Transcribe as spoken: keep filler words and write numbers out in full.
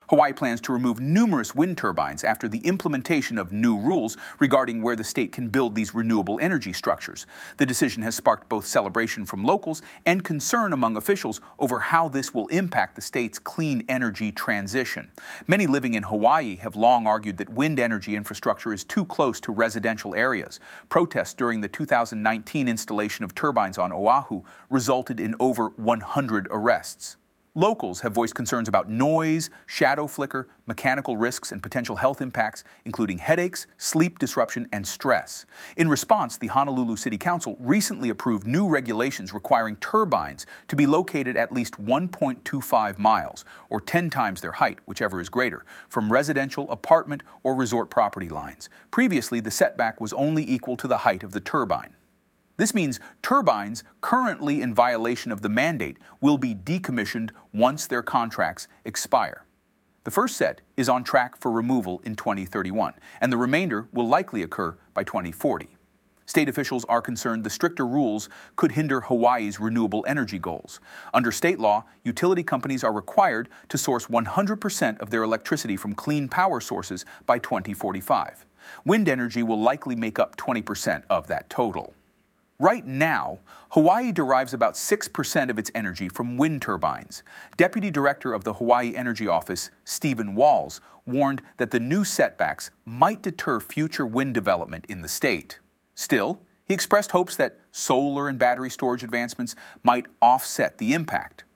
Hawaii plans to remove numerous wind turbines after the implementation of new rules regarding where the state can build these renewable energy structures. The decision has sparked both celebration from locals and concern among officials over how this will impact the state's clean energy transition. Many living in Hawaii have long argued that wind energy infrastructure is too close to residential areas. Protests during the two thousand nineteen installation of turbines on Oahu resulted in over one hundred arrests. Locals have voiced concerns about noise, shadow flicker, mechanical risks, and potential health impacts, including headaches, sleep disruption, and stress. In response, the Honolulu City Council recently approved new regulations requiring turbines to be located at least one point two five miles, or ten times their height, whichever is greater, from residential, apartment, or resort property lines. Previously, the setback was only equal to the height of the turbine. This means turbines currently in violation of the mandate will be decommissioned once their contracts expire. The first set is on track for removal in twenty thirty-one, and the remainder will likely occur by twenty forty. State officials are concerned the stricter rules could hinder Hawaii's renewable energy goals. Under state law, utility companies are required to source one hundred percent of their electricity from clean power sources by twenty forty-five. Wind energy will likely make up twenty percent of that total. Right now, Hawaii derives about six percent of its energy from wind turbines. Deputy Director of the Hawaii Energy Office, Stephen Walls, warned that the new setbacks might deter future wind development in the state. Still, he expressed hopes that solar and battery storage advancements might offset the impact.